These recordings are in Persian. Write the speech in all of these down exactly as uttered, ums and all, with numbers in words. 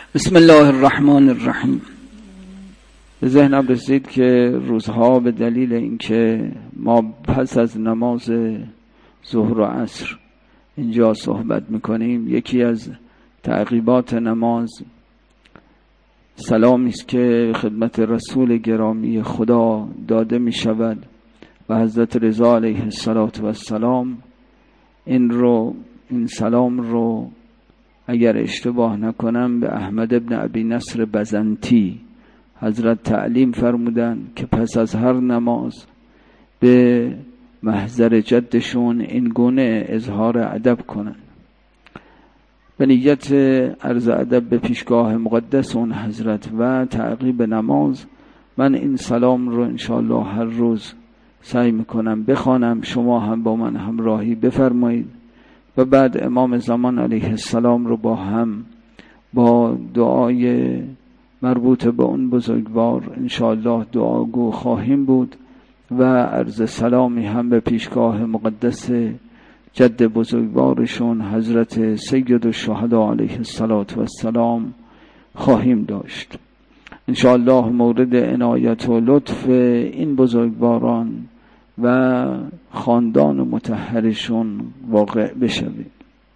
بسم الله الرحمن الرحیم. به ذهنم رسید که روزها به دلیل اینکه ما پس از نماز ظهر و عصر اینجا صحبت میکنیم، یکی از تعقیبات نماز سلامی است که خدمت رسول گرامی خدا داده می شود و حضرت رضا علیه السلام این رو این سلام رو اگر اشتباه نکنم به احمد ابن ابی نصر بزنطی حضرت تعلیم فرمودن که پس از هر نماز به محضر جدشون این گونه اظهار ادب کنن. به نیت عرض ادب به پیشگاه مقدس اون حضرت و تعقیب نماز من این سلام رو انشاءالله هر روز سعی میکنم بخوانم، شما هم با من همراهی بفرمایید و بعد امام زمان علیه السلام رو با هم با دعای مربوط به اون بزرگوار انشاءالله دعاگو خواهیم بود و عرض سلامی هم به پیشگاه مقدس جد بزرگوارشون حضرت سید الشهدا علیه السلام خواهیم داشت. انشاءالله مورد عنایت و لطف این بزرگواران و خاندان مطهرشون واقع بشوید.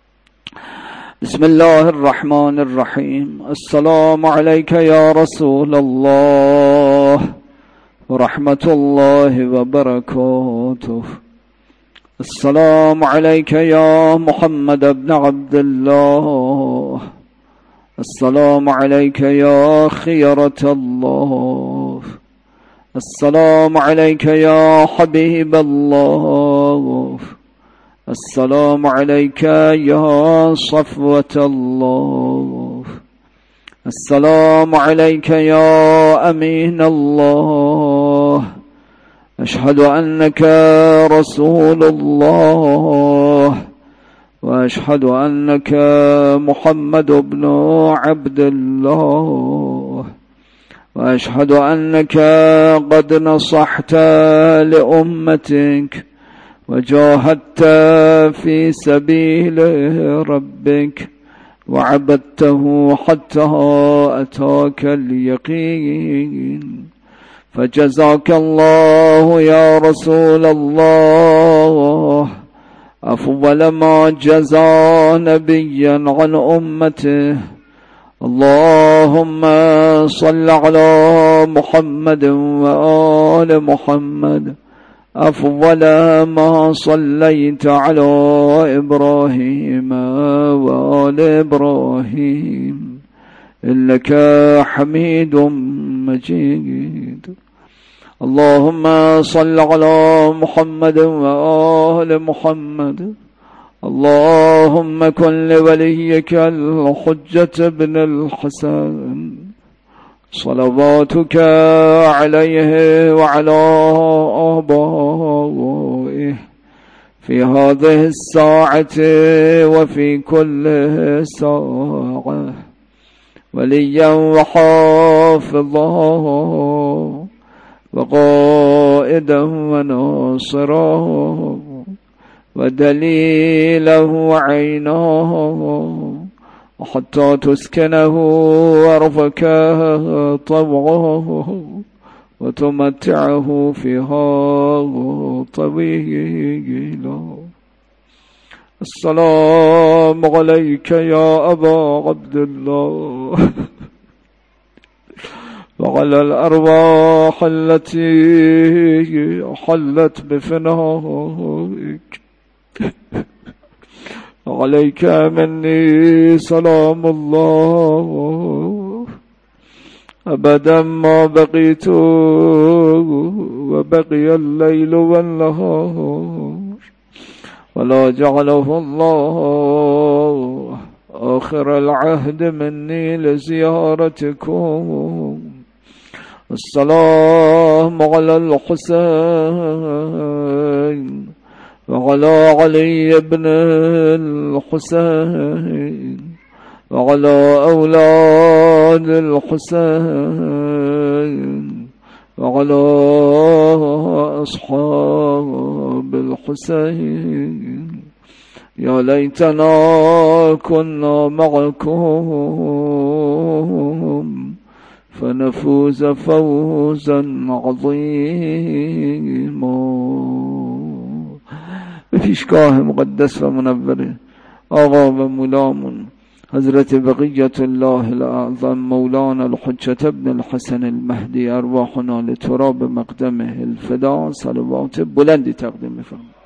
بسم الله الرحمن الرحیم. السلام علیک یا رسول الله و رحمت الله و برکاته. السلام علیک یا محمد ابن عبد الله. السلام علیک یا خیرة الله. السلام علیک یا حبیب الله. السلام علیک یا صفوة الله. السلام علیک یا امین الله. اشهد انک رسول الله و اشهد انک محمد ابن عبد الله و اشهد انک قد نصحت لأمتك و جاهدت في سبيل ربك و عبدته حتى اتاك اليقين. فجزاك الله يا رسول الله أفضل ما جزى نبيا عن أمته. اللهم صل على محمد وآل محمد أفضل ما صليت على إبراهيم وآل إبراهيم إنك حميد مجيد. اللهم صل على محمد وآل محمد. اللهم كن لوليك الحجة بن الحسن صلواتك عليه وعلى آبائه في هذه الساعة وفي كل ساعة وليا وحافظا وقائدا وناصرا ودليلا وعينا حتى تسكنه ورفك طوعه وتمتعه فيها طويلا. السلام عليك يا أبا عبد الله وعلى الأرواح التي حلت بفنائك. عليك مني سلام الله أبدا ما بقيت وبقي الليل والنهار ولا جعله الله آخر العهد مني لزيارتكم. السلام على الحسين وعلى علي بن الحسين وعلى أولاد الحسين وعلى أصحاب الحسين. يا ليتنا كنا معكم فنفوز فوزا عظیما. به پیشگاه مقدس و منور آقا و مولامون حضرت بقیت الله الاعظم مولانا الحجة ابن الحسن المهدی ارواحنا لتراب مقدمه الفدا صلوات بلندی تقدیم می‌فرماییم.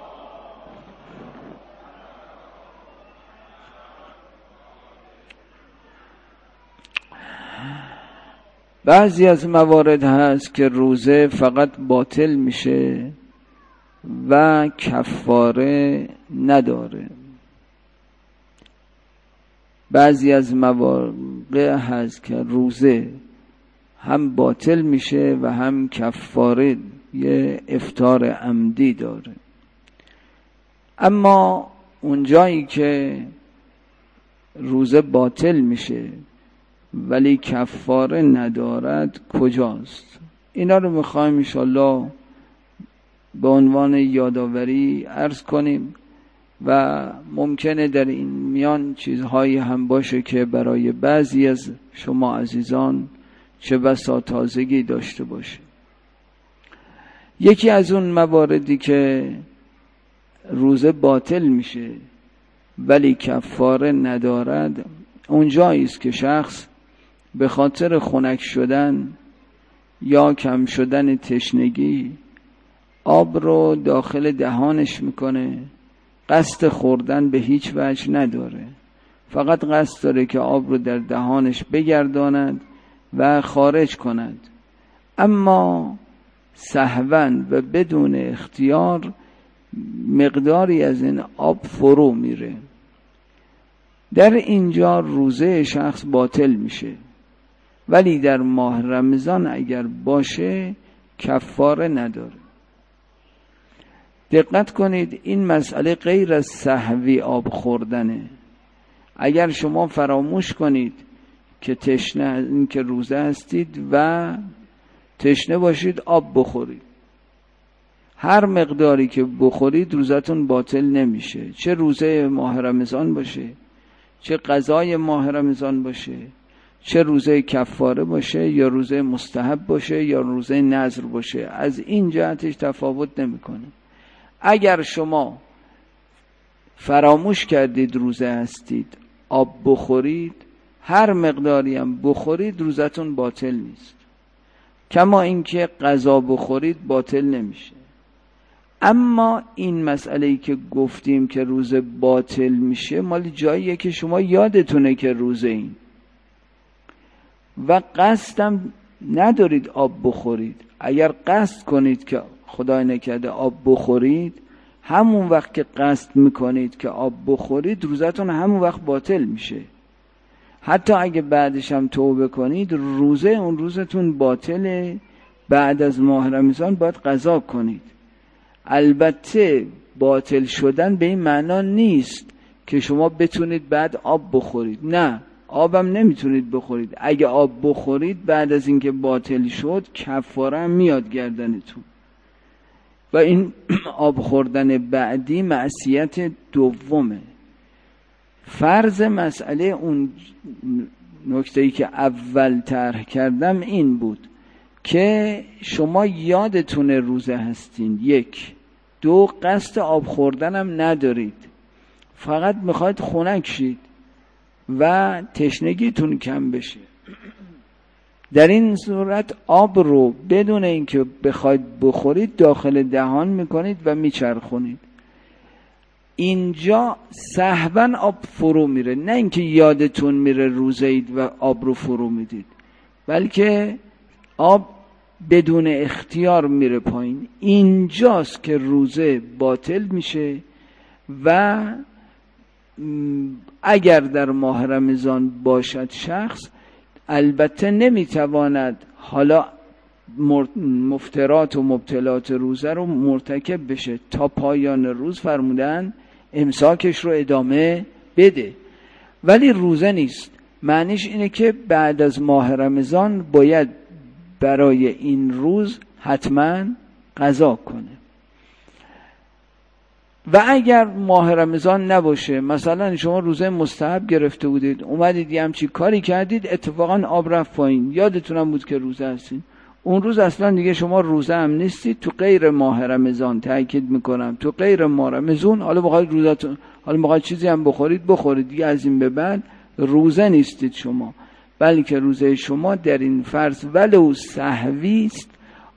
بعضی از موارد هست که روزه فقط باطل میشه و کفاره نداره. بعضی از مواقع هست که روزه هم باطل میشه و هم کفاره یه افطار عمدی داره. اما اونجایی که روزه باطل میشه ولی کفاره ندارد کجاست؟ اینا رو میخوایم انشالله به عنوان یادآوری عرض کنیم و ممکنه در این میان چیزهایی هم باشه که برای بعضی از شما عزیزان چه بسا تازگی داشته باشه. یکی از اون مواردی که روزه باطل میشه ولی کفاره ندارد اونجایی است که شخص به خاطر خنک شدن یا کم شدن تشنگی آب رو داخل دهانش میکنه، قصد خوردن به هیچ وجه نداره، فقط قصد داره که آب رو در دهانش بگرداند و خارج کند، اما سهواً و بدون اختیار مقداری از این آب فرو میره. در اینجا روزه شخص باطل میشه، ولی در ماه رمضان اگر باشه کفاره نداره. دقت کنید، این مسئله غیر از سهوی آب خوردنه. اگر شما فراموش کنید که تشنه این که روزه هستید و تشنه باشید آب بخورید، هر مقداری که بخورید روزتون باطل نمیشه، چه روزه ماه رمضان باشه، چه قضای ماه رمضان باشه، چه روزه کفاره باشه یا روزه مستحب باشه یا روزه نذر باشه، از این جهتش تفاوت نمیکنه. اگر شما فراموش کردید روزه هستید آب بخورید، هر مقداری هم بخورید روزتون باطل نیست، کما اینکه غذا بخورید باطل نمیشه. اما این مسئله‌ای که گفتیم که روزه باطل میشه مال جاییه که شما یادتونه که روزه این و قصدم ندارید آب بخورید. اگر قصد کنید که خدای نکرده آب بخورید، همون وقت که قصد میکنید که آب بخورید روزتون همون وقت باطل میشه. حتی اگه بعدش هم توبه کنید روزه اون روزتون باطله. بعد از ماه رمضان باید قضا کنید. البته باطل شدن به این معنا نیست که شما بتونید بعد آب بخورید، نه، آبم نمیتونید بخورید. اگه آب بخورید بعد از اینکه باطل شد کفاره هم میاد گردنتون و این آب خوردن بعدی معصیت دومه. فرض مسئله اون نکته‌ای که اول طرح کردم این بود که شما یادتونه روزه هستین، یک. دو، قصد آب خوردن هم ندارید، فقط میخواید خنک شید و تشنگیتون کم بشه. در این صورت آب رو بدون اینکه بخواید بخورید داخل دهان میکنید و میچرخونید. اینجا سهواً آب فرو میره، نه اینکه یادتون میره روزه اید و آب رو فرو میدید، بلکه آب بدون اختیار میره پایین. اینجاست که روزه باطل میشه و اگر در ماه رمضان باشد شخص البته نمیتواند حالا مفترات و مبتلات روزه رو مرتکب بشه، تا پایان روز فرمودن امساکش رو ادامه بده، ولی روزه نیست. معنیش اینه که بعد از ماه رمضان باید برای این روز حتما قضا کنه. و اگر ماه رمضان نباشه، مثلا شما روزه مستحب گرفته بودید، اومدید یه همچی کاری کردید، اتفاقا آب رفت پایین، یادتونم بود که روزه هستید، اون روز اصلا دیگه شما روزه هم نیستید، تو غیر ماه رمضان، تأکید میکنم تو غیر ماه رمضان، حالا بخواید روزتون، حالا بخواید چیزی هم بخورید بخورید، دیگه از این به بعد روزه نیستید شما، بلکه روزه شما در این فرض ولو سهوی است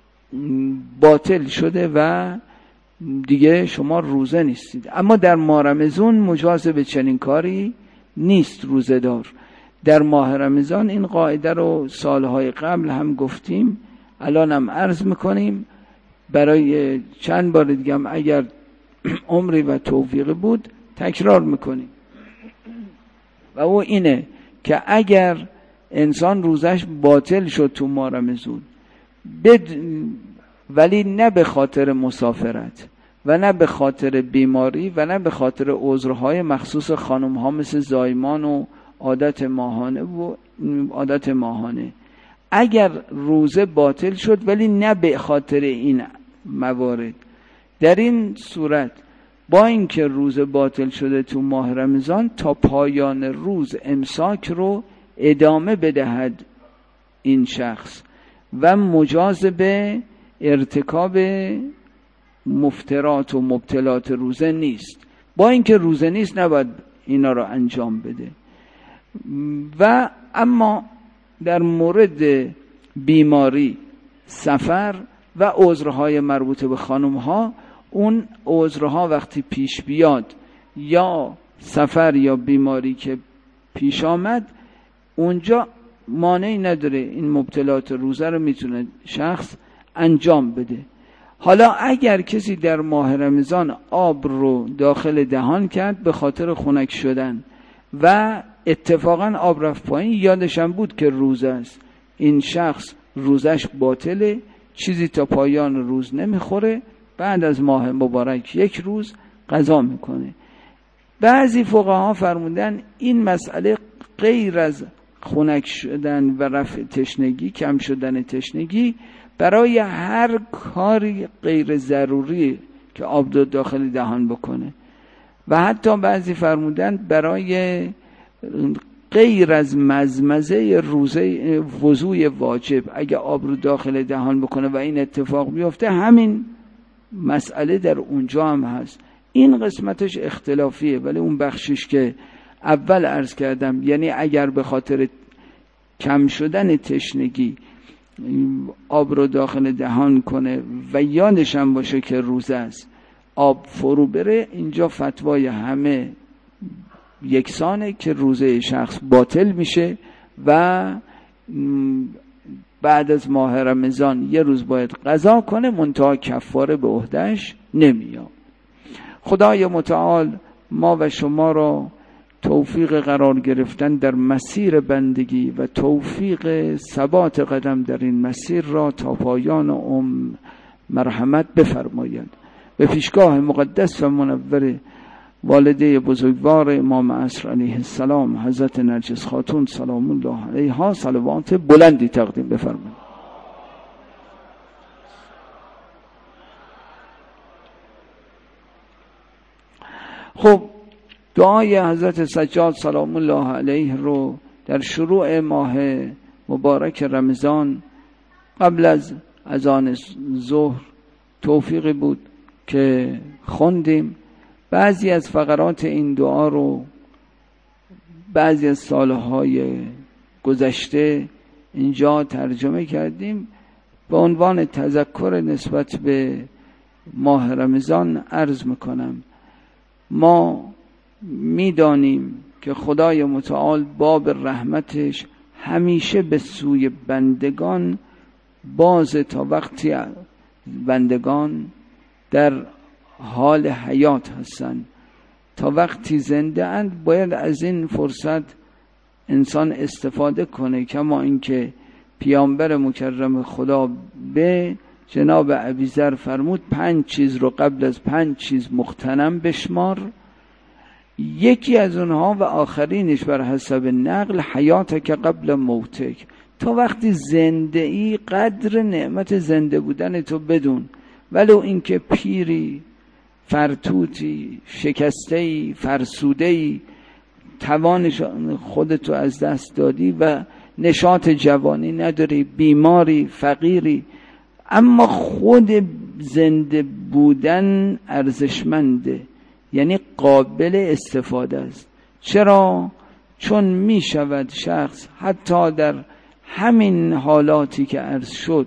باطل شده و دیگه شما روزه نیستید. اما در ماه رمضان مجاز به چنین کاری نیست روزه دار. در ماه رمضان این قاعده رو سالهای قبل هم گفتیم، الان هم عرض میکنیم برای چند بار دیگه هم اگر عمری و توفیق بود تکرار میکنیم، و او اینه که اگر انسان روزش باطل شد تو ماه رمضان بد... ولی نه به خاطر مسافرت و نه به خاطر بیماری و نه به خاطر عذرهای مخصوص خانم ها مثل زایمان و عادت ماهانه و عادت ماهانه، اگر روزه باطل شد ولی نه به خاطر این موارد، در این صورت با اینکه روزه باطل شده تو ماه رمضان تا پایان روز امساک رو ادامه بدهد این شخص و مجاز به ارتکاب مفترات و مبتلات روزه نیست. با اینکه روزه نیست نباید اینا رو انجام بده. و اما در مورد بیماری، سفر و عذرهای مربوط به خانمها، اون عذرها وقتی پیش بیاد یا سفر یا بیماری که پیش آمد، اونجا مانعی نداره این مبتلات روزه رو میتونه شخص انجام بده. حالا اگر کسی در ماه رمضان آب رو داخل دهان کرد به خاطر خنک شدن و اتفاقا آب رفت پایین، یادش هم بود که روزه است، این شخص روزش باطله، چیزی تا پایان روز نمیخوره، بعد از ماه مبارک یک روز قضا میکنه. بعضی فقها فرمودن این مسئله غیر از خنک شدن و رفع تشنگی، کم شدن تشنگی، برای هر کاری غیر ضروری که آب دو داخل دهان بکنه، و حتی بعضی فرمودن برای غیر از مزمزه روزه وضوء واجب، اگه آب رو داخل دهان بکنه و این اتفاق بیفته، همین مسئله در اونجا هم هست. این قسمتش اختلافیه، ولی اون بخشش که اول عرض کردم، یعنی اگر به خاطر کم شدن تشنگی آب رو داخل دهان کنه و یادش هم باشه که روزه است، آب فرو بره، اینجا فتوای همه یکسانه که روزه شخص باطل میشه و بعد از ماه رمضان یه روز باید قضا کنه، منتها کفاره به عهده‌اش نمیاد. خدای متعال ما و شما را توفیق قرار گرفتن در مسیر بندگی و توفیق ثبات قدم در این مسیر را تا پایان عمر مرحمت بفرماید. به پیشگاه مقدس و منور والده بزرگوار امام عصر علیه السلام حضرت نرجس خاتون سلام الله علیها صلوات بلندی تقدیم بفرمایید. خب دعای حضرت سجاد سلام الله علیه رو در شروع ماه مبارک رمضان قبل از اذان ظهر توفیقی بود که خوندیم. بعضی از فقرات این دعا رو بعضی از سالهای گذشته اینجا ترجمه کردیم به عنوان تذکر نسبت به ماه رمضان. عرض میکنم ما میدانیم که خدای متعال باب رحمتش همیشه به سوی بندگان باز، تا وقتی بندگان در حال حیات هستند، تا وقتی زنده اند باید از این فرصت انسان استفاده کنه. کما اینکه پیامبر مکرم خدا به جناب ابیذر فرمود پنج چیز رو قبل از پنج چیز مغتنم بشمار، یکی از اونها و آخرینش بر حسب نقل حیاتک قبل موتک، تا وقتی زنده ای قدر نعمت زنده بودن تو بدون، ولو اینکه پیری فرتوتی، شکسته‌ای، فرسوده‌ای، توان خودتو از دست دادی و نشاط جوانی نداری، بیماری، فقیری، اما خود زنده بودن ارزشمنده، یعنی قابل استفاده است. چرا؟ چون می شود شخص حتی در همین حالاتی که عرض شد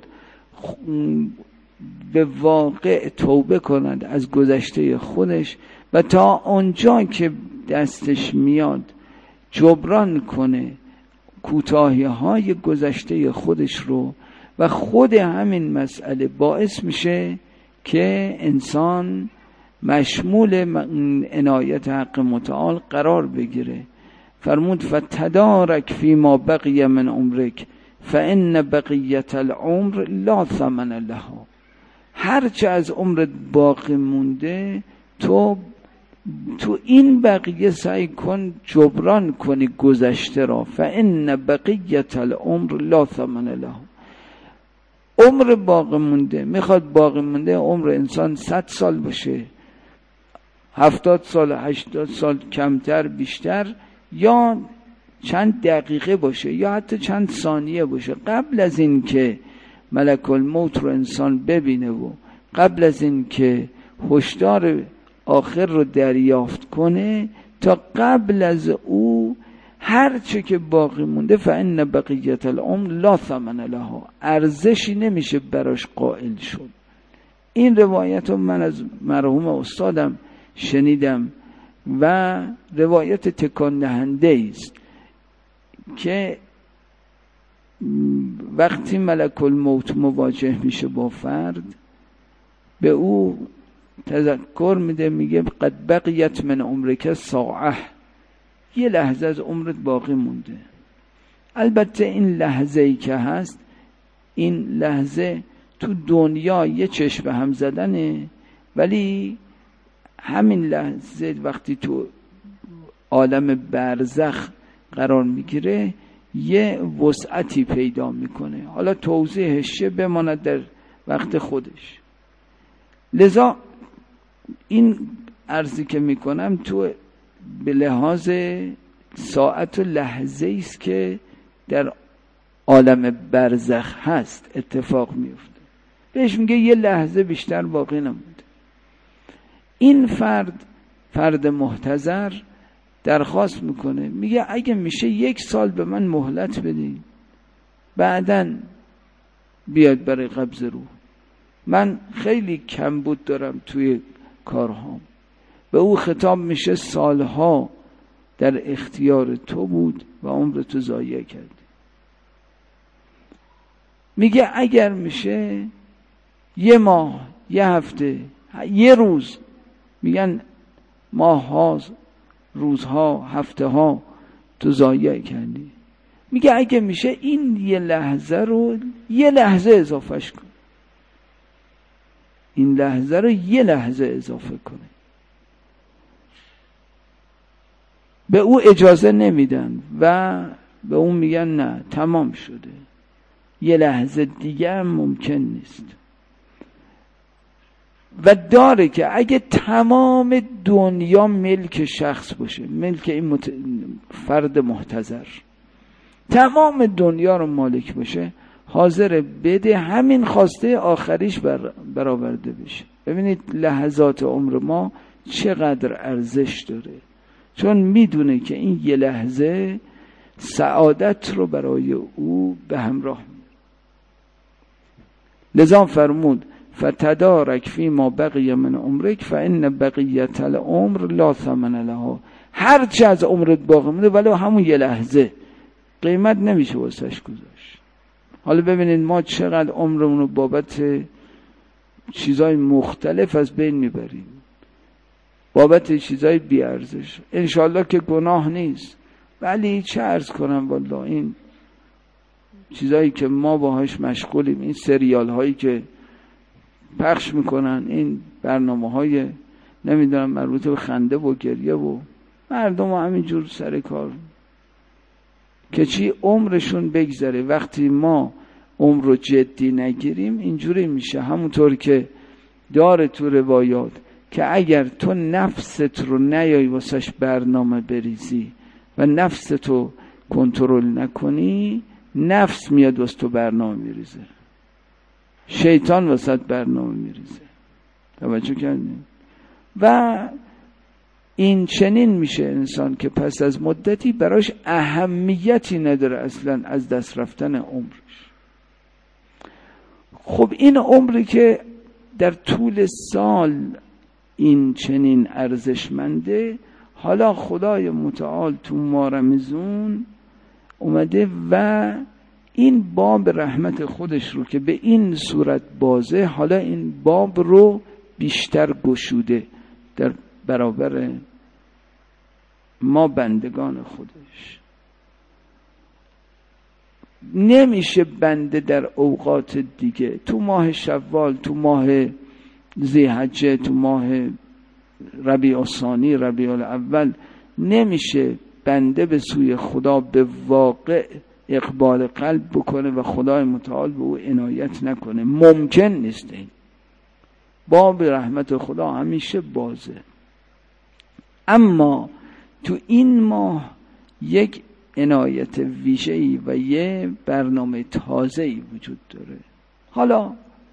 به واقع توبه کند از گذشته خودش و تا اونجا که دستش میاد جبران کنه کوتاهی های گذشته خودش رو، و خود همین مسئله باعث میشه که انسان مشمول عنایت حق متعال قرار بگیره. فرمود فتدارک فی ما بقی من عمرک فان بقیت العمر لا ثمن له. هرچه از عمرت باقی مونده تو تو این بقیه سعی کن جبران کنی گذشته را. فان بقیت العمر لا ثمن له. عمر باقی مونده، میخواد باقی مونده عمر انسان صد سال باشه، هفتاد سال، هشتاد سال، کمتر بیشتر، یا چند دقیقه باشه یا حتی چند ثانیه باشه، قبل از این که ملک الموت رو انسان ببینه و قبل از این که هشدار آخر رو دریافت کنه، تا قبل از او هر چه که باقی مونده فإن بقیت العمر لا ثمن له، ارزشی نمیشه براش قائل شد. این روایت رو من از مرحوم استادم شنیدم و روایت تکان دهنده است که وقتی ملک الموت مواجه میشه با فرد، به او تذکر میده، میگه قد بقیت من عمرک ساعه، یه لحظه از عمرت باقی مونده. البته این لحظه ای که هست، این لحظه تو دنیا یه چشم هم زدنه، ولی همین لحظه وقتی تو عالم برزخ قرار میگیره یه وسعتی پیدا میکنه. حالا توضیحش چه بماند در وقت خودش. لذا این عرضی که میکنم تو به لحاظ ساعت و لحظه است که در عالم برزخ هست اتفاق میفته. بهش میگه یه لحظه بیشتر باقی نمونده. این فرد فرد محتضر درخواست میکنه، میگه اگه میشه یک سال به من مهلت بدین، بعدن بیاد برای قبض روح. من خیلی کمبود دارم توی کارهام. به او خطاب میشه سالها در اختیار تو بود و عمر تو ضایع کردی. میگه اگر میشه یه ماه، یه هفته، یه روز، میگن ماه ها، روزها، هفته ها تو ضایع کردی. میگه اگه میشه این یه لحظه رو یه لحظه اضافهش کن، این لحظه رو یه لحظه اضافه کنه. به او اجازه نمیدن و به اون میگن نه تمام شده، یه لحظه دیگه ممکن نیست. و داره که اگه تمام دنیا ملک شخص باشه، ملک این مت... فرد محتضر، تمام دنیا رو مالک باشه، حاضر بده همین خواسته آخریش بر... برآورده بشه. ببینید لحظات عمر ما چقدر ارزش داره، چون میدونه که این یه لحظه سعادت رو برای او به همراه میاره. لذا فرمود فتدارک فی ما بقی من عمرک فان بقیت العمر لا ثمن له. هر چه از عمرت باقی مونده ولی همون یه لحظه قیمت نمیشه واسش گذاشت. حالا ببینید ما چقدر عمرمون رو بابت چیزای مختلف از بین میبریم، بابت چیزای بی ارزش. انشالله که گناه نیست، ولی چه عرض کنم والله، این چیزایی که ما باهاش مشغولیم، این سریال هایی که پخش میکنن، این برنامه های نمیدونم مربوط به خنده و گریه و مردم ها همینجور سر کار که چی عمرشون بگذره. وقتی ما عمر رو جدی نگیریم اینجوری میشه، همونطور که داره تو روایات که اگر تو نفست رو نیای واسش برنامه بریزی و نفستو کنترل نکنی، نفس میاد واسه تو برنامه میریزه، شیطان واسه برنامه میریزه. توجه کردین؟ و این چنین میشه انسان که پس از مدتی براش اهمیتی نداره اصلا از دست رفتن عمرش. خب این عمری که در طول سال این چنین ارزشمنده، حالا خدای متعال تو ماه رمضان اومده و این باب رحمت خودش رو که به این صورت بازه، حالا این باب رو بیشتر گشوده در برابر ما بندگان خودش. نمیشه بنده در اوقات دیگه، تو ماه شوال، تو ماه ذی‌حجه، تو ماه ربیع الثانی، ربیع الاول، نمیشه بنده به سوی خدا به واقع اقبال قلب بکنه و خدای متعال به او عنایت نکنه. ممکن نیست. این باب رحمت خدا همیشه بازه. اما تو این ماه یک عنایت ویژه‌ای و یه برنامه تازه‌ای وجود داره. حالا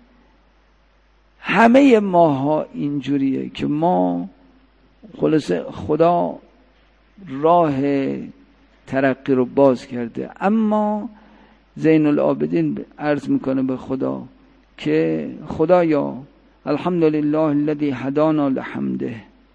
همه ماها اینجوریه که ما خلاصه خدا راه ترقی رو باز کرده، اما زین العابدین عرض میکنه به خدا که خدایا الحمدلله الذی هدانا لحمده،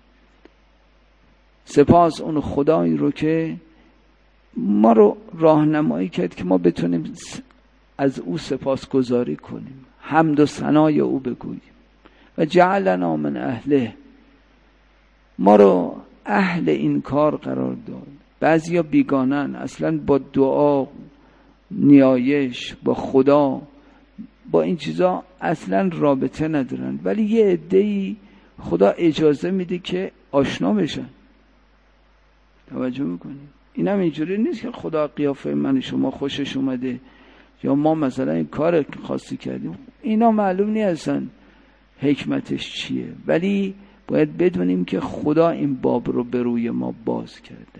سپاس اون خدایی رو که ما رو راهنمایی کرد که ما بتونیم از او سپاسگزاری کنیم، حمد و ثنای او بگوییم. و جعلنا من اهله، ما رو اهل این کار قرار داد. بعضیا بیگانن، اصلا با دعا، نیایش با خدا، با این چیزا اصلا رابطه ندارن، ولی یه عده‌ای خدا اجازه میده که آشنا بشن. توجه میکنید؟ این هم اینجوری نیست که خدا قیافه من شما خوشش اومده یا ما مثلا این کار خاصی کردیم، اینا معلوم نیستن حکمتش چیه، ولی باید بدونیم که خدا این باب رو به روی ما باز کرده.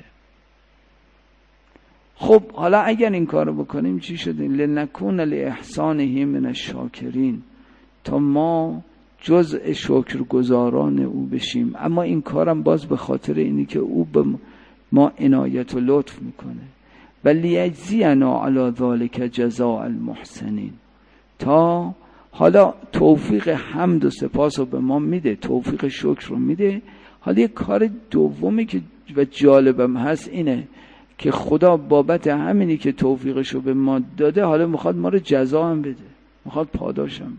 خب حالا اگر این کار رو بکنیم چی شده؟ لنکون لاحسانه من الشاکرین، تا ما جزء شکرگزاران او بشیم. اما این کارم باز به خاطر اینی که او به ما عنایت و لطف میکنه. ولیجزینا علی ذلک جزاء المحسنین، تا حالا توفیق حمد و سپاس رو به ما میده، توفیق شکر رو میده. حالا یک کار دومی که و جالبم هست اینه که خدا بابت همینی که توفیقش رو به ما داده، حالا میخواد ما رو جزا هم بده، میخواد پاداش هم بده.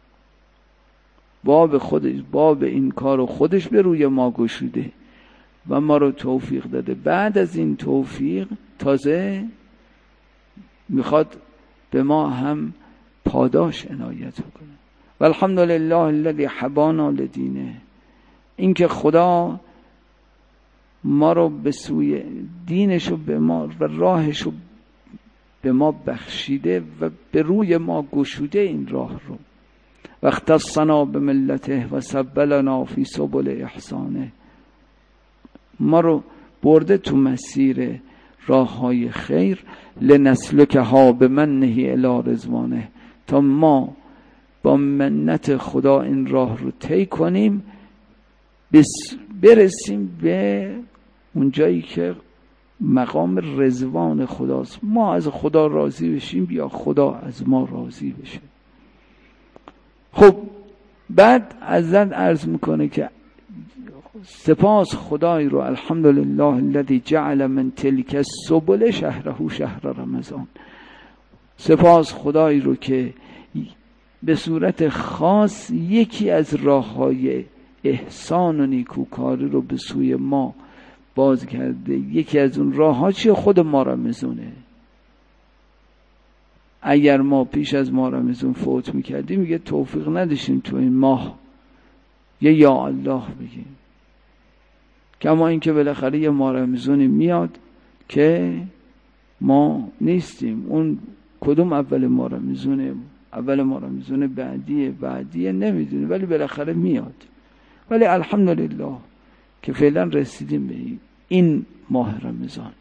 باب خودش، باب این کار رو خودش به روی ما گشوده و ما رو توفیق داده. بعد از این توفیق تازه میخواد به ما هم پاداش عنایت کنه. و الحمدلله الذی هدانا لدینه، این که خدا ما رو به سوی دینشو به ما و راهشو به ما بخشیده و به روی ما گشوده این راه رو. و اختصنا به ملته و سبلنا فی سبل احسانه، ما رو برده تو مسیر راه های خیر. لنسلک ها به منه الی رضوانه، تا ما با منت خدا این راه رو طی کنیم، برسیم به اون جایی که مقام رضوان خداست. ما از خدا راضی بشیم یا خدا از ما راضی بشه. خب بعد ازن عرض میکنه که سپاس خدای رو، الحمدلله الذی جعل من تلک السبل شهره شهر رمضان، سپاس خدای رو که به صورت خاص یکی از راه‌های احسان و نیکوکاری رو به سوی ما باز کرده. یکی از اون راه‌ها چیه؟ خود ماه رمضانه. اگر ما پیش از ماه رمضان فوت میکردیم میگه توفیق نداشتیم تو این ماه یه یا الله بگیم. کما این که بالاخره یه ماه رمضانی میاد که ما نیستیم. اون کدوم اول ماه رمضانه؟ اول ماه رمضان بعدیه بعدیه نمیدونی، ولی بالاخره میاد. ولی الحمدلله که فعلا رسیدیم به این ماه رمضان،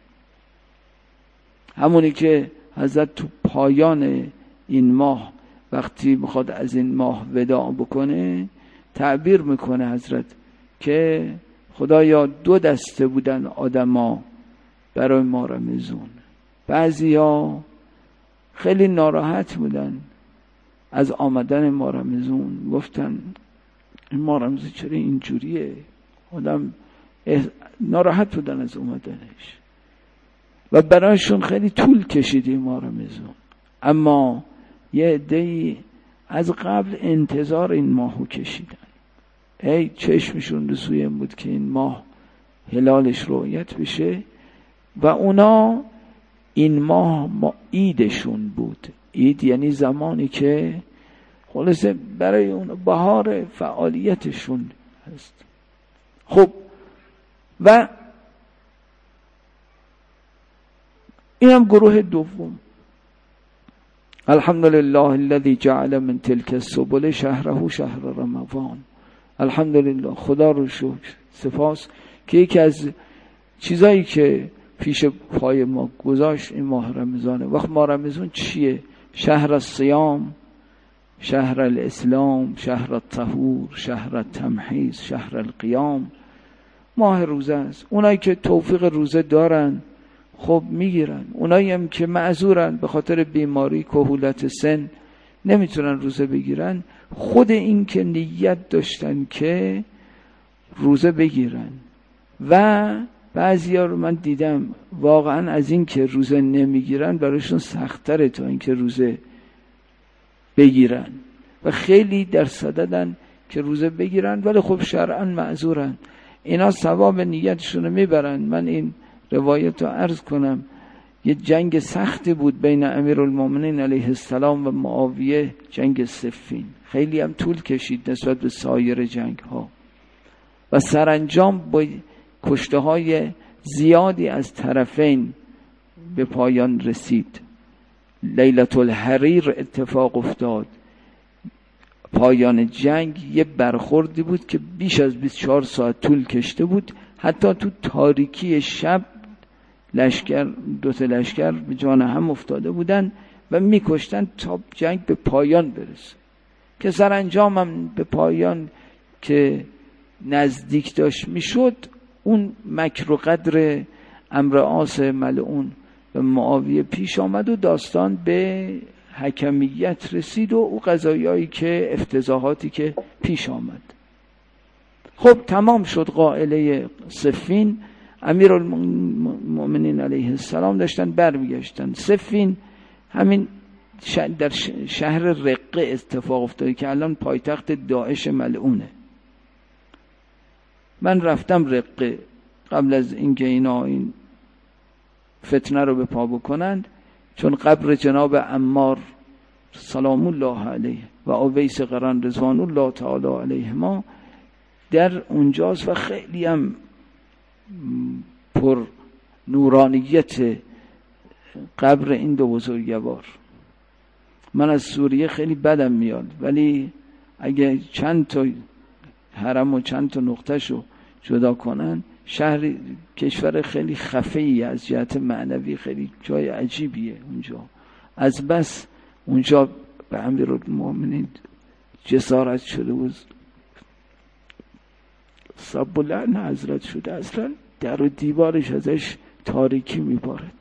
همونی که حضرت تو پایان این ماه وقتی میخواد از این ماه وداع بکنه تعبیر میکنه حضرت که خدایا دو دسته بودن آدما برای ما رمضان. بعضیا خیلی ناراحت بودن از آمدن ما رمضان، گفتن ما رمضان چرا اینجوریه، آدم ناراحت بودن از اومدنش و برایشون خیلی طول کشیدیم ما رمضان. اما یه عده‌ای از قبل انتظار این ماهو کشیدن، ای چشمشون رو سوی این بود که این ماه هلالش رؤیت بشه و اونا این ماه ما عیدشون بود. عید یعنی زمانی که خلاصه برای اون بهار فعالیتشون هست. خب و اینم گروه دوم. الحمدلله الذي جعل من تلك السبل شهره شهر رمضان. الحمدلله، خدا رو شکر، سپاس که یکی از چیزایی که پیش پای ما گذاشت این ماه رمضانه. وقت ماه رمضان چیه؟ شهر الصیام، شهر الاسلام، شهر الطهور، شهر التمحیص، شهر القیام. ماه روزه است. اونایی که توفیق روزه دارن خب میگیرن، اونایی هم که معذورن به خاطر بیماری کهولت سن نمیتونن روزه بگیرن، خود این که نیت داشتن که روزه بگیرن. و بعضیا رو من دیدم واقعا از این که روزه نمیگیرن برایشون سخت‌تره تا این که روزه بگیرن و خیلی در صددن که روزه بگیرن، ولی خب شرعاً معذورن. اینا ثواب نیتشون رو میبرن. من این روایت رو عرض کنم، یه جنگ سختی بود بین امیرالمومنین علیه السلام و معاویه، جنگ صفین. خیلی هم طول کشید نسبت به سایر جنگ ها و سرانجام با کشته های زیادی از طرفین به پایان رسید. لیلة الحریر اتفاق افتاد. پایان جنگ یه برخوردی بود که بیش از بیست و چهار ساعت طول کشته بود. حتی تو تاریکی شب لشکر دوتا لشکر به جان هم افتاده بودن و میکشتن تا جنگ به پایان برسه، که سرانجام هم به پایان که نزدیک داشت میشد، اون مکر و قدر عمرو عاص ملعون و معاویه پیش آمد و داستان به حکمیت رسید و او قضایایی که افتضاحاتی که پیش آمد. خب تمام شد قائله صفین. امیرالمومنین علیه السلام داشتن برمیگشتن. صفین همین در شهر رقه اتفاق افتاد که الان پایتخت داعش ملعونه. من رفتم رقه قبل از اینکه اینا این فتنه رو به پا بکنند، چون قبر جناب عمار سلام الله علیه و اویس قرن رضوان الله تعالی علیهما در اونجاست و خیلی هم پر نورانیت قبر این دو بزرگوار. من از سوریه خیلی بدم میاد، ولی اگه چند تا حرم و چند تا نقطهشو جدا کنن، شهر کشور خیلی خفیه از جهت معنوی، خیلی جای عجیبیه اونجا. از بس اونجا به امیرالمومنین جسارت شده بود، سب و لعن حضرت شده، اصلا در و دیوارش ازش تاریکی میبارد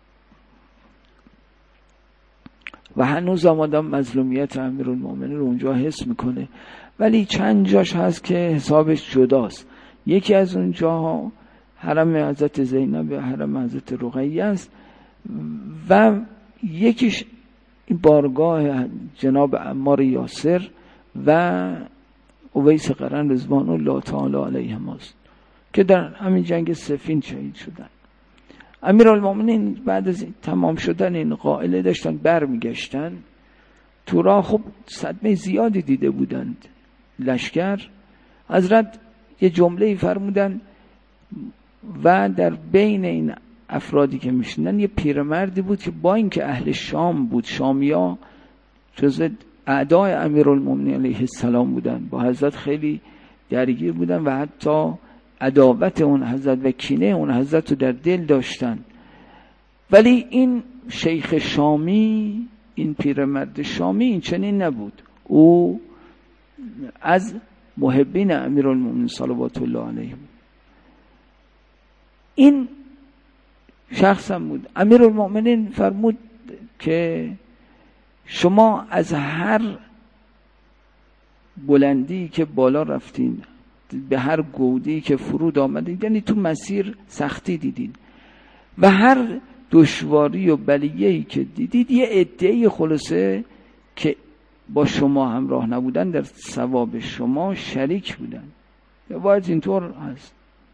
و هنوز آمدم مظلومیت امیرالمومنین رو اونجا حس میکنه. ولی چند جاش هست که حسابش جداست. یکی از اونجاها حرم حضرت زینب و حرم حضرت رقیه است و یکیش بارگاه جناب عمار یاسر و اویس قرن رضوان الله تعالی علیهم است که در همین جنگ صفین شهید شدن. امیرالمومنین بعد از تمام شدن این قائله داشتن برمیگشتن تو راه. خب صدمه زیادی دیده بودند لشکر. حضرت یه جمله فرمودن و در بین این افرادی که میشنن یه پیرمردی بود که با اینکه اهل شام بود، شامیا جز اعدای امیرالمومنین علیه السلام بودن، با حضرت خیلی درگیر بودن و حتی عداوت اون حضرت و کینه اون حضرت رو در دل داشتن. ولی این شیخ شامی، این پیرمرد شامی این چنین نبود. او از محبین امیرالمومنین صلوات الله علیه بود. این شخص هم بود. امیرالمومنین فرمود که شما از هر بلندی که بالا رفتین، به هر گودی که فرود آمدین، یعنی تو مسیر سختی دیدین و هر دشواری و بلیه‌ای که دیدید، یه عده‌ای خلاصه که با شما همراه نبودن در ثواب شما شریک بودن. باید اینطور هست.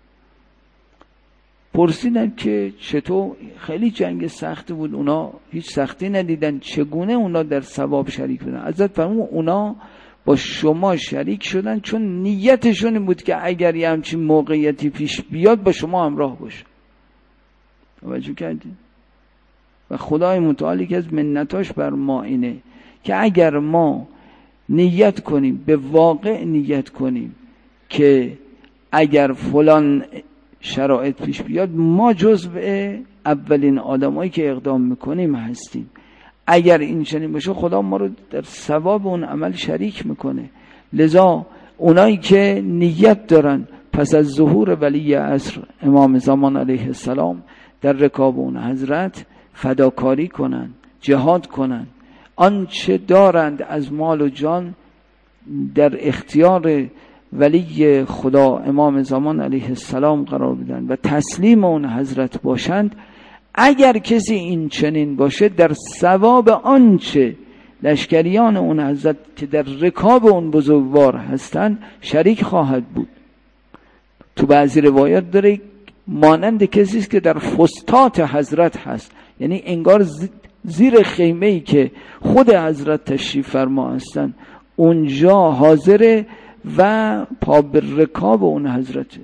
پرسیدن که چطور؟ خیلی جنگ سخت بود، اونا هیچ سختی ندیدن، چگونه اونا در ثواب شریک بودن؟ حضرت فرمود اونا با شما شریک شدن چون نیتشون این بود که اگر یه همچین موقعیتی پیش بیاد با شما همراه باشه. توجه کردید؟ و خدای متعالی که از منتاش بر ما اینه که اگر ما نیت کنیم، به واقع نیت کنیم که اگر فلان شرایط پیش بیاد، ما جزو اولین آدمایی که اقدام میکنیم هستیم. اگر این چنین باشه خدا ما رو در ثواب اون عمل شریک میکنه. لذا اونایی که نیت دارن پس از ظهور ولی عصر امام زمان علیه السلام در رکاب اون حضرت فداکاری کنن، جهاد کنن، آنچه دارند از مال و جان در اختیار ولی خدا امام زمان علیه السلام قرار بدن و تسلیم اون حضرت باشند، اگر کسی این چنین باشه در ثواب آنچه لشکریان اون حضرت که در رکاب اون بزرگوار هستند شریک خواهد بود. تو بعضی روایات داره مانند کسی است که در فستات حضرت هست، یعنی انگار زیر خیمه‌ای که خود حضرت تشریف فرما هستن اونجا حاضره و پا به رکاب اون حضرته.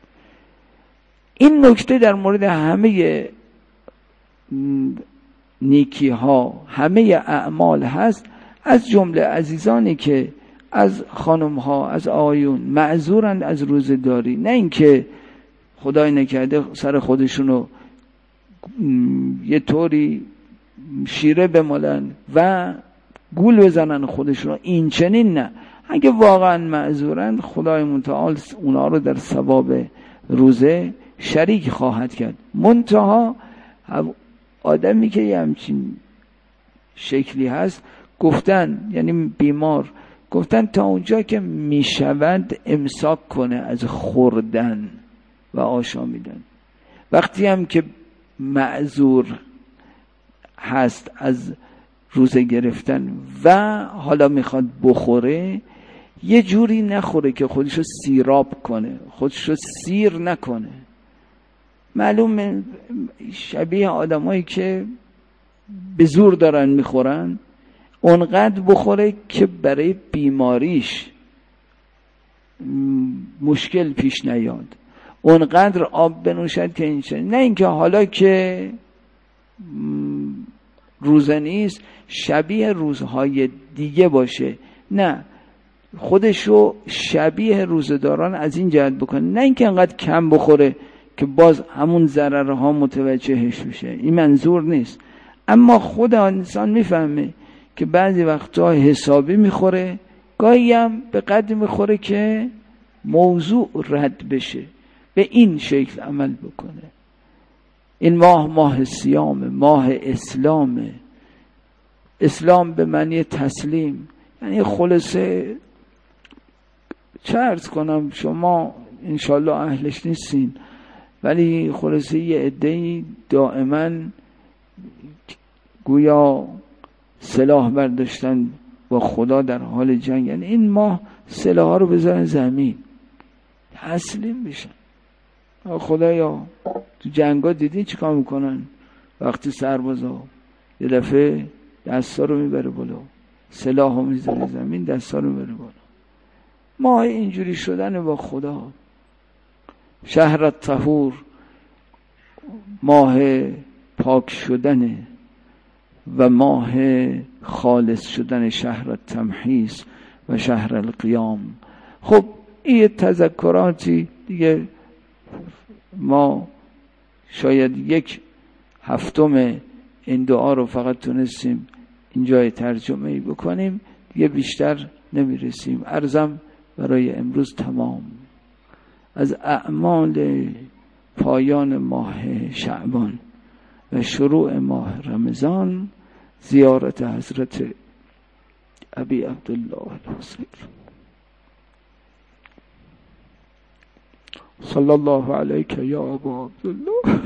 این نکته در مورد همه نیکی ها، همه اعمال هست. از جمله عزیزانی که از خانم ها، از آقایون معذورند از روزه‌داری، نه اینکه خدای نکرده سر خودشونو یه طوری شیره بمالن و گول بزنن خودشونو، این چنین نه. اگه واقعا معذورند خدای متعال اونا رو در ثواب روزه شریک خواهد کرد. منتها آدمی که یه همچین شکلی هست گفتن، یعنی بیمار، گفتن تا اونجا که میشود امساک کنه از خوردن و آشامیدن. وقتی هم که معذور هست از روزه گرفتن و حالا میخواد بخوره، یه جوری نخوره که خودشو سیراب کنه، خودشو سیر نکنه. معلومه شبیه آدمایی که به زور دارن میخورن، اونقدر بخوره که برای بیماریش مشکل پیش نیاد، اونقدر آب بنوشد که این چنین. نه اینکه حالا که روزه نیست شبیه روزهای دیگه باشه، نه، خودشو شبیه روزه‌داران از این جهت بکنه، نه اینکه انقدر کم بخوره که باز همون ضررها متوجهش بشه. این منظور نیست. اما خود انسان میفهمه که بعضی وقتا حسابی میخوره، گاهی هم به قدر میخوره که موضوع رد بشه، به این شکل عمل بکنه. این ماه ماه سیامه، ماه اسلامه. اسلام به معنی تسلیم، یعنی خلاصه چه عرض کنم، شما انشالله اهلش نیستین، ولی خلاصه یه عده‌ای دائما گویا سلاح برداشتن با خدا در حال جنگ. یعنی این ماه سلاح ها رو بذارن زمین تسلیم بشن. خدایا تو جنگا دیدین چیکار میکنن؟ وقتی سربازا یه دفعه دستا رو میبره بالا، سلاح رو میذاره زمین، دستا رو میبره بالا. ماه اینجوری شدن با خدا. شهر الطهور ماه پاک شدنه و ماه خالص شدن شهر التمحیص و شهر القیام. خب این تذکراتی دیگه ما شاید یک هفتم این دعا رو فقط تونستیم اینجای ترجمه ای بکنیم، دیگه بیشتر نمیرسیم. عرضم برای امروز تمام. از اعمال پایان ماه شعبان و شروع ماه رمضان زیارت حضرت ابی عبدالله الحسین صلی الله علیک یا ابا عبدالله،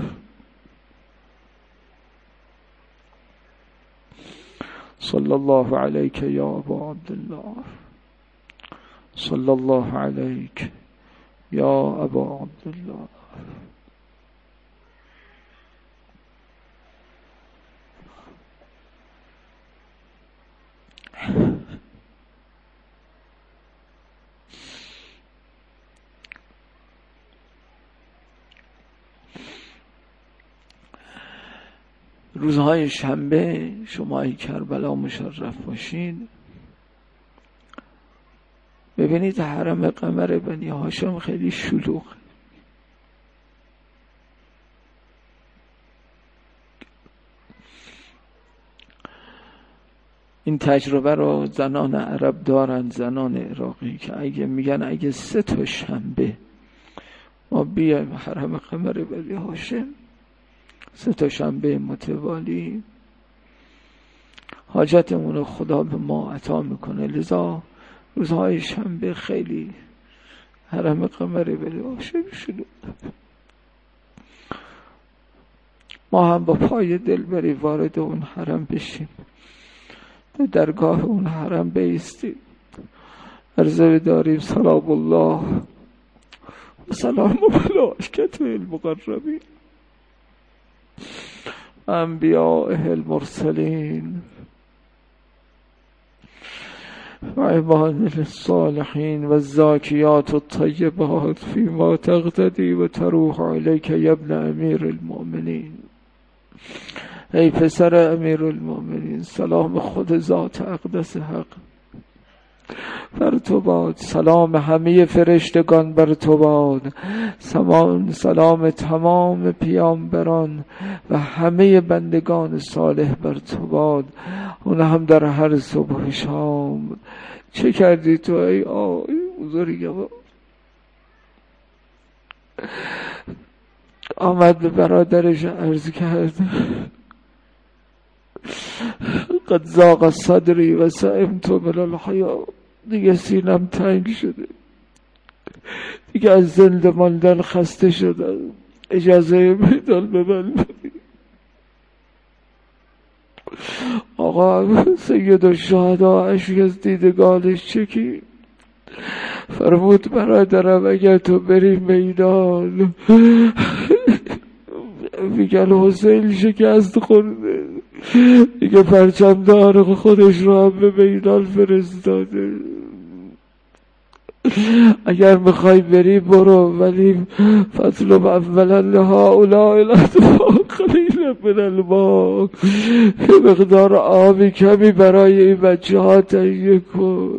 صلی الله علیک یا ابا عبدالله، صلی الله علیک یا ابا عبدالله. روزهای شنبه شماهای کربلا مشرف باشین. ببینید حرم قمر بنی هاشم خیلی شلوغ، این تجربه رو زنان عرب دارن، زنان عراقی، که اگه میگن اگه سه تا شنبه ما بیایم حرم قمر بنی هاشم، سه تا شنبه متوالی، حاجتمون رو خدا به ما عطا میکنه. لذا روزهای شنبه خیلی حرم قمر بنی هاشم شلوغ. ما هم با پای دلبری وارد اون حرم بشیم، در درگاه اون حرم بایستیم، عرضه داریم سلام الله و سلام ملائکته المقربین انبیائه المرسلین و عباد الصالحین و الزاکیات الطیبات فیما تقتدی و تروح علیک یا ابن امیر المؤمنین. ای پسر امیر المؤمنین، سلام خود ذات اقدس حق بر تو باد، سلام همه فرشتگان بر تو باد، سلام تمام پیامبران و همه بندگان صالح بر تو باد، اون هم در هر صبح شام. چه کردی تو ای آی بزرگوار؟ آمد به برادرش عرض کرد قد ضاق صدری و سئمت من الحیا، دیگه سینم تنگ شده، دیگه از زنده ماندن خسته شدم، اجازه میدان به من بدی. آقا سید الشهدا اشک از دیدگانش چکی، فرمود برادرم اگر تو بری میدان میگن حسین شکست خورده، دیگه پرچمدار خودش رو هم به میدان فرستاده، اگر میخوای بری برو، ولی فطلب اولا لهؤلاء الاطفال قلیلا من الماء، یه مقدار آبی کمی برای این بچه ها تهیه کن.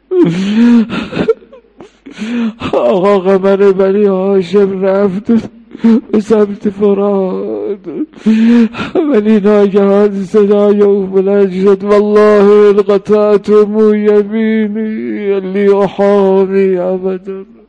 آقا قمر بنی هاشم رفت به سمت فرات، ولی ناگهان صدای او بلند شد والله القطعت مو یمینی لی احامی ابدا.